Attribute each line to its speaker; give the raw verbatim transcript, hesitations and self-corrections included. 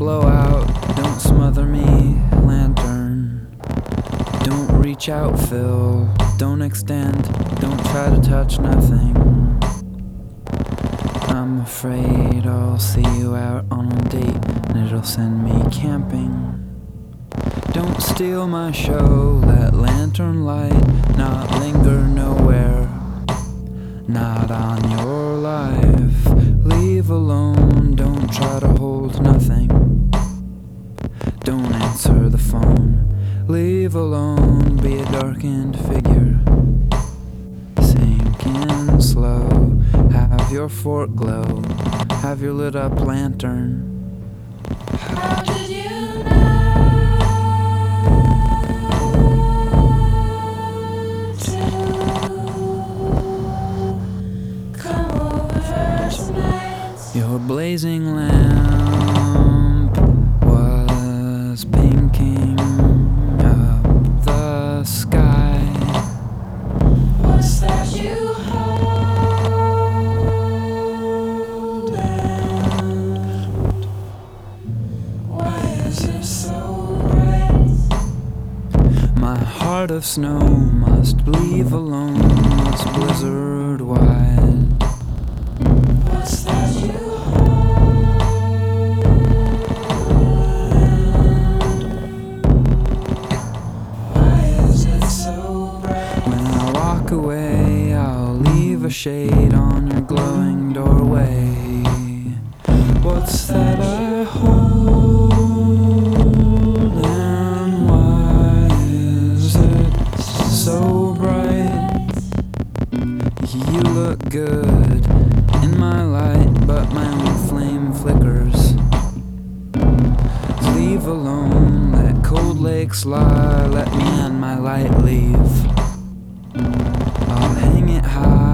Speaker 1: blow out, don't smother me, lantern. Don't reach out, Phil, don't extend, don't try to touch nothing. I'm afraid I'll see you out on a date and it'll send me camping. Don't steal my show, let lantern light not linger nowhere. Not on your life, leave alone, don't try to hold nothing. Don't answer the phone, leave alone, be a darkened figure. Sink in slow, have your fork glow, have your lit up lantern.
Speaker 2: How did you
Speaker 1: Your blazing lamp was pinking up the sky.
Speaker 2: What's that you hold? Why is it so bright?
Speaker 1: My heart of snow must leave alone, must blizzard wide.
Speaker 2: What's that you
Speaker 1: away, I'll leave a shade on your glowing doorway. What's that I hold, and why is it so bright? You look good in my light, but my own flame flickers. Leave alone, let cold lakes lie, let me and my light leave. I'll hang it high.